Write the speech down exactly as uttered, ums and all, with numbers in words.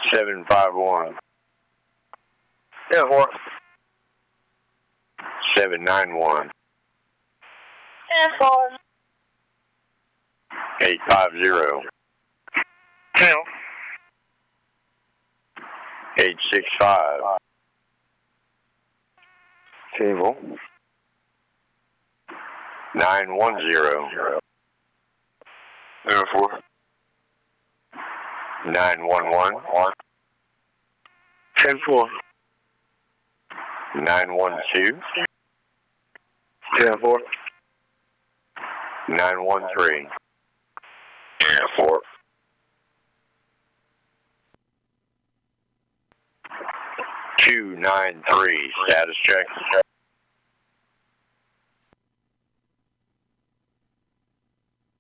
seven five one. Yeah, four. seven nine one. Yeah, four. eight five zero. Two. eight six five. Table. nine one zero. Yeah, four. nine one one. ten four. nine one two. Yeah, four. nine one three. Yeah, four. two nine three. Status check.